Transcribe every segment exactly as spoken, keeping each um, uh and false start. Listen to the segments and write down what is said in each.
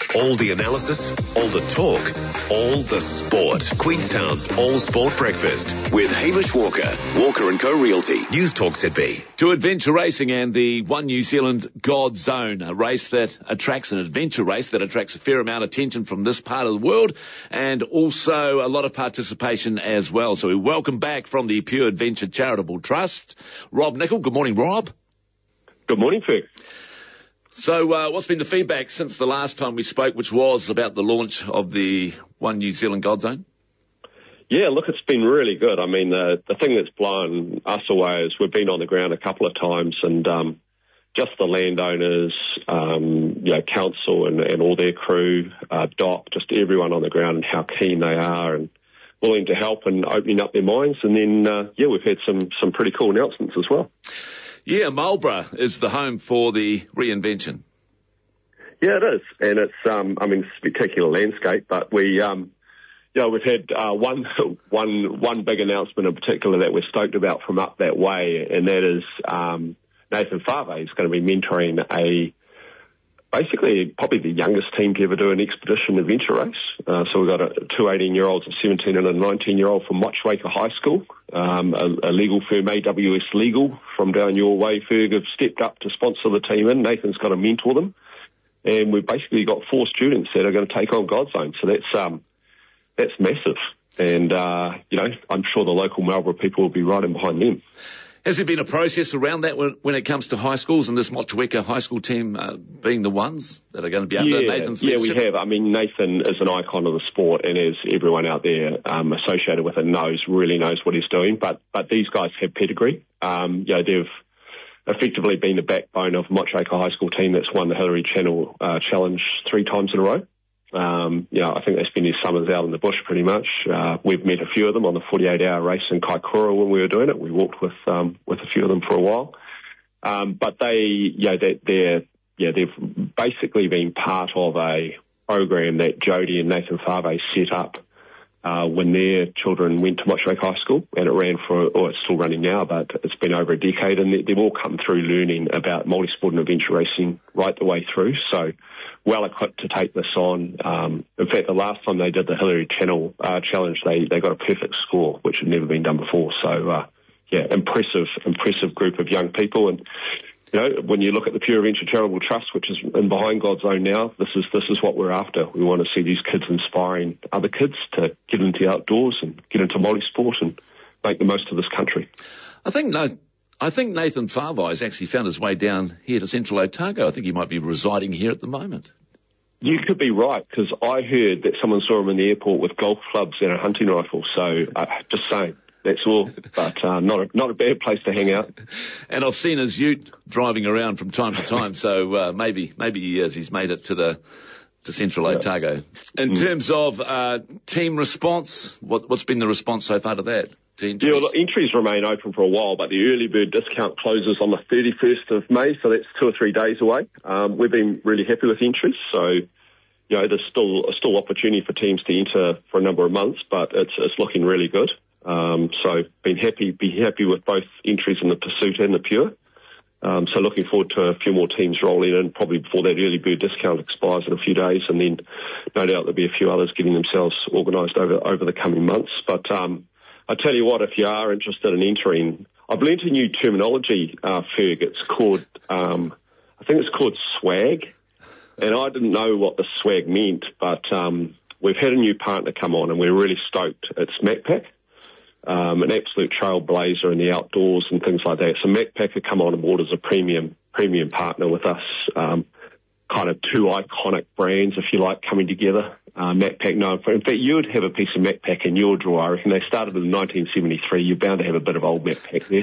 All the analysis, all the talk, all the sport. Queenstown's All Sport Breakfast with Hamish Walker, Walker and Co Realty. News Talk Z B. To adventure racing and the One New Zealand God Zone, a race that attracts, an adventure race that attracts a fair amount of attention from this part of the world and also a lot of participation as well. So we welcome back from the Pure Adventure Charitable Trust, Rob Nicol. Good morning, Rob. Good morning, Ferg. So uh, what's been the feedback since the last time we spoke, which was about the launch of the One New Zealand God Zone? Yeah, look, it's been really good. I mean, the, the thing that's blown us away is we've been on the ground a couple of times and um, just the landowners, um, you know, council and, and all their crew, uh, Doc, just everyone on the ground and how keen they are and willing to help and opening up their minds. And then, uh, yeah, we've had some, some pretty cool announcements as well. Yeah, Marlborough is the home for the reinvention. Yeah, it is. And it's, um, I mean, spectacular landscape, but we, um, you know, we've had uh, one, one, one big announcement in particular that we're stoked about from up that way, and that is um, Nathan Fave is going to be mentoring a, basically probably the youngest team to ever do an expedition adventure race. Uh, so we've got a, two eighteen-year-olds, a seventeen and a nineteen-year-old from Motueka High School. Um, a, a legal firm, A W S Legal, from down your way, Ferg, have stepped up to sponsor the team in. Nathan's got to mentor them. And we've basically got four students that are going to take on God Zone. So that's um, that's massive. And, uh, you know, I'm sure the local Marlborough people will be right in behind them. Has there been a process around that when, when it comes to high schools and this Motueka High School team uh, being the ones that are going to be under yeah, Nathan's Yeah, leadership? we have. I mean, Nathan is an icon of the sport, and as everyone out there um, associated with it knows, really knows what he's doing. But but these guys have pedigree. Um, you know, they've effectively been the backbone of Motueka High School team that's won the Hillary Channel uh, Challenge three times in a row. Um, you know, I think they spend their summers out in the bush pretty much. Uh, we've met a few of them on the forty-eight hour race in Kaikoura when we were doing it. We walked with um, with a few of them for a while. Um, but they, you know, they, they're, yeah, they've basically been part of a program that Jody and Nathan Fave set up uh, when their children went to Motueka High School, and it ran for, or it's still running now, but it's been over a decade, and they, they've all come through learning about multi-sport and adventure racing right the way through. So well equipped to take this on. Um, in fact, the last time they did the Hillary Channel uh, Challenge, they, they got a perfect score, which had never been done before. So, uh, yeah, impressive, impressive group of young people. And, you know, when you look at the Pure Adventure Charitable Trust, which is in behind God Zone now, this is, this is what we're after. We want to see these kids inspiring other kids to get into the outdoors and get into multi-sport and make the most of this country. I think no. I think Nathan Fave has actually found his way down here to Central Otago. I think he might be residing here at the moment. You could be right, because I heard that someone saw him in the airport with golf clubs and a hunting rifle. So, uh, just saying, that's all. But uh, not a, not a bad place to hang out. And I've seen his ute driving around from time to time. So uh, maybe maybe he is. He's made it to the to Central Otago. In mm. terms of uh, team response, what, what's been the response so far to that? Yeah, well, entries remain open for a while, but the early bird discount closes on the thirty-first of May, so that's two or three days away. Um, we've been really happy with entries, so, you know, there's still still opportunity for teams to enter for a number of months, but it's it's looking really good. Um, so, been happy, be happy with both entries in the Pursuit and the Pure. Um, so looking forward to a few more teams rolling in, probably before that early bird discount expires in a few days, and then no doubt there'll be a few others getting themselves organised over over the coming months. But um, I tell you what, if you are interested in entering, I've learnt a new terminology, uh, Ferg. It's called, um, I think it's called swag, and I didn't know what the swag meant, but um, we've had a new partner come on, and we're really stoked. It's Macpac. Um, an absolute trailblazer in the outdoors and things like that. So Macpac have come on board as a premium premium partner with us. Um, kind of two iconic brands, if you like, coming together. Uh, Macpac, no, in fact, you would have a piece of Macpac in your drawer. I reckon they started in nineteen seventy-three. You're bound to have a bit of old Macpac there.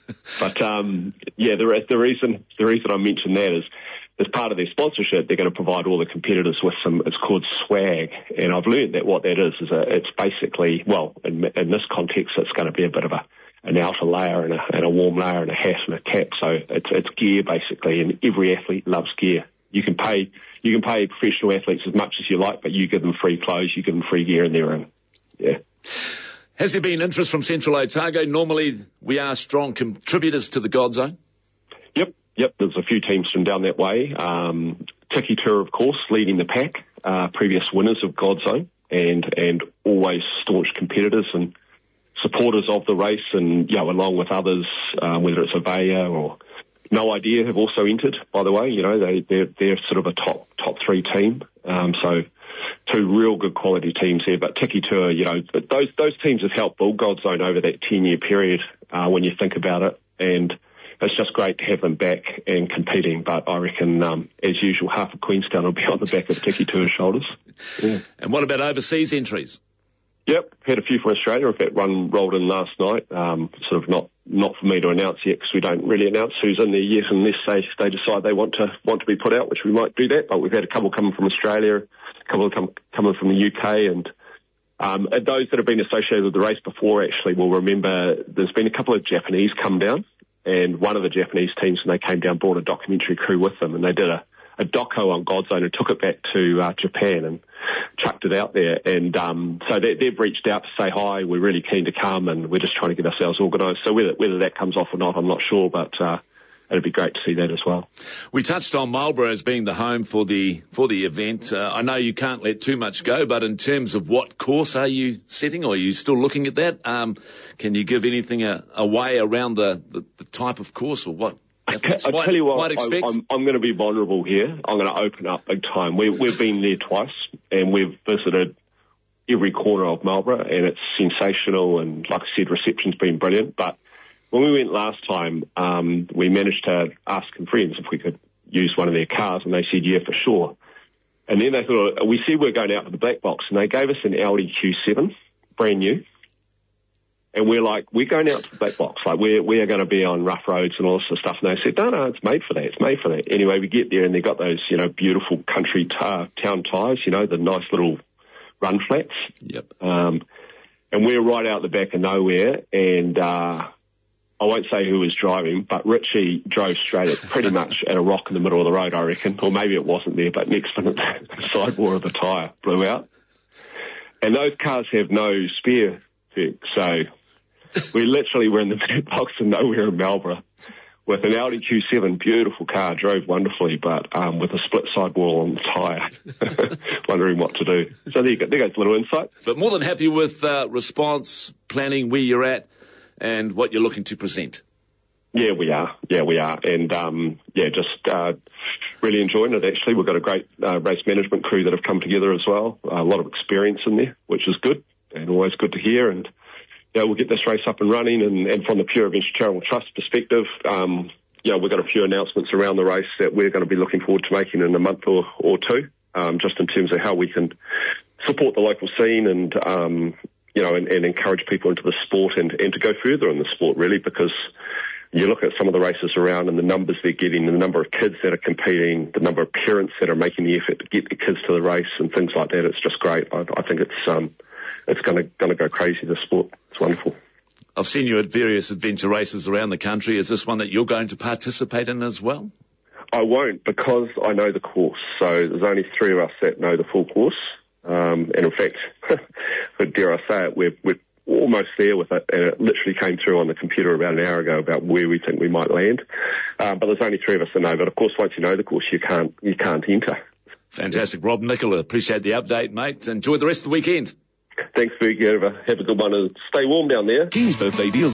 But um, yeah, the, the reason the reason I mention that is, as part of their sponsorship, they're going to provide all the competitors with some, it's called swag. And I've learned that what that is, is a, it's basically, well, in, in this context, it's going to be a bit of a, an outer layer and a, and a warm layer and a hat and a cap. So it's, it's gear basically, and every athlete loves gear. You can pay, you can pay professional athletes as much as you like, but you give them free clothes, you give them free gear, and they're in. Yeah. Has there been interest from Central Otago? Normally, we are strong contributors to the God Zone. Yep. Yep, there's a few teams from down that way. Um, Tiki Tour, of course, leading the pack. uh, previous winners of Godzone and and always staunch competitors and supporters of the race, and you know, along with others, um, whether it's Avaya or No Idea have also entered. By the way, you know they they're, they're sort of a top top three team. Um, so two real good quality teams here. But Tiki Tour, you know, those those teams have helped build Godzone over that ten year period. Uh, when you think about it, and it's just great to have them back and competing. But I reckon, um, as usual, half of Queenstown will be on the back of Tiki Tour's shoulders. Yeah. And what about overseas entries? Yep, had a few from Australia. In fact, one rolled in last night. Um, sort of not not for me to announce yet, because we don't really announce who's in there yet unless they they decide they want to want to be put out, which we might do that. But we've had a couple coming from Australia, a couple come, coming from the U K, and um, and those that have been associated with the race before actually will remember there's been a couple of Japanese come down, and one of the Japanese teams, when they came down, brought a documentary crew with them, and they did a, a doco on Godzone and took it back to uh, Japan and chucked it out there. And um, so they, they've reached out to say hi, we're really keen to come, and we're just trying to get ourselves organised. So whether whether that comes off or not, I'm not sure, but uh, it'd be great to see that as well. We touched on Marlborough as being the home for the for the event. Uh, I know you can't let too much go, but in terms of what course are you setting, or are you still looking at that? Um, can you give anything a, away around the, the, the type of course, or what? I tell you what, I, I'm, I'm going to be vulnerable here. I'm going to open up big time. We, we've been there twice, and we've visited every corner of Marlborough, and it's sensational. And like I said, reception's been brilliant. But when we went last time, um, we managed to ask some friends if we could use one of their cars, and they said, yeah, for sure. And then they thought, we said we're going out with the black box, and they gave us an Audi Q seven, brand new. And we're like, we're going out to the black box. Like, we're, we are going to be on rough roads and all this sort of stuff. And they said, no, no, it's made for that. It's made for that. Anyway, we get there, and they've got those, you know, beautiful country tar, town tyres, you know, the nice little run flats. Yep. Um, and we're right out the back of nowhere. And, uh, I won't say who was driving, but Richie drove straight at pretty much at a rock in the middle of the road, I reckon. Or maybe it wasn't there, but next minute the sidewall of the tyre blew out. And those cars have no spare tech, so we literally were in the back box of nowhere in Marlborough with an Audi Q seven, beautiful car, drove wonderfully, but um, with a split sidewall on the tyre, wondering what to do. So there, you go, there goes a little insight. But more than happy with uh, response, planning, where you're at, and what you're looking to present. Yeah, we are. Yeah, we are. And, um, yeah, just uh, really enjoying it, actually. We've got a great uh, race management crew that have come together as well. A lot of experience in there, which is good, and always good to hear. And you know, we'll get this race up and running, and, and from the Pure Adventure Charitable Trust perspective, um, you know, we've got a few announcements around the race that we're going to be looking forward to making in a month or, or two, um, just in terms of how we can support the local scene and, um, you know, and, and encourage people into the sport and, and to go further in the sport, really, because you look at some of the races around and the numbers they're getting, and the number of kids that are competing, the number of parents that are making the effort to get the kids to the race and things like that. It's just great. I, I think it's, um, it's going to going to go crazy, the sport. It's wonderful. I've seen you at various adventure races around the country. Is this one that you're going to participate in as well? I won't, because I know the course. So there's only three of us that know the full course. Um, and in fact, dare I say it, we're, we're almost there with it. And it literally came through on the computer about an hour ago about where we think we might land. Um, but there's only three of us that know. But of course, once you know the course, you can't you can't enter. Fantastic. Rob Nicola, appreciate the update, mate. Enjoy the rest of the weekend. Thanks, Vic. Have a, have a good one, and stay warm down there. King's birthday deals.